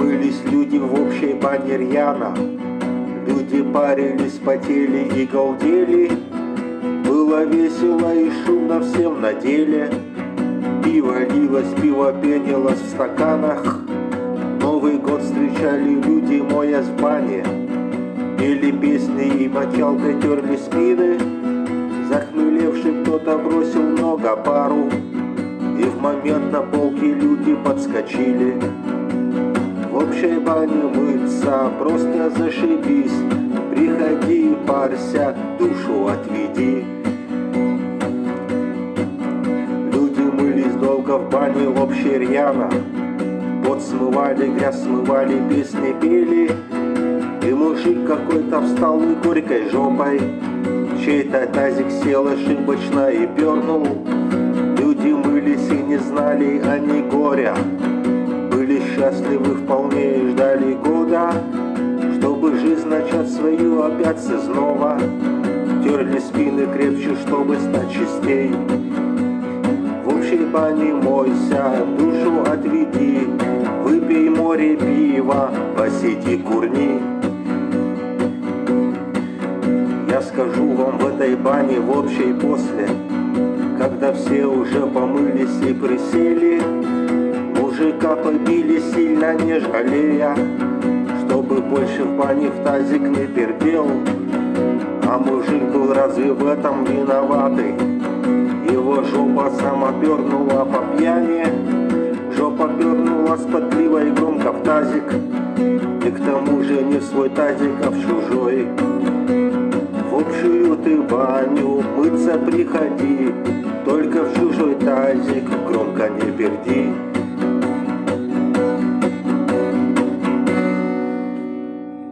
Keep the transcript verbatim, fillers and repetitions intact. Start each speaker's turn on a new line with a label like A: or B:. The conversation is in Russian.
A: Мылись люди в общей бане рьяно, люди парились, потели и галдели. Было весело и шумно всем на деле. Пиво лилось, пиво пенилось в стаканах. Новый год встречали люди, моясь в бане. Пели песни и мочалкой терли спины. Захмелевший кто-то бросил много пару, и в момент на полке люди подскочили. В общей бане мыться просто зашибись. Приходи и парься, душу отведи. Люди мылись долго в бане в общей рьяно. Пот смывали, грязь смывали, песни пели. И мужик какой-то встал и горькой жопой чей-то тазик сел ошибочно и пернул. Люди мылись и не знали они горя. Были счастливы вполне и ждали года, чтобы жизнь начать свою опять с изнова. Терли спины крепче, чтобы стать чистей. В общей бане мойся, душу отведи. Выпей море пива, посиди курни. Я скажу вам, в этой бане в общей после, когда все уже помылись и присели, мужика побили сильно не жалея, чтобы больше в бане в тазик не пердел. А мужик был разве в этом виноватый? Его жопа сама пернула по пьяни. Жопа пернула с подливой громко в тазик, и к тому же не в свой тазик, а в чужой. В общую ты баню мыться приходи, только в чужой тазик громко не перди.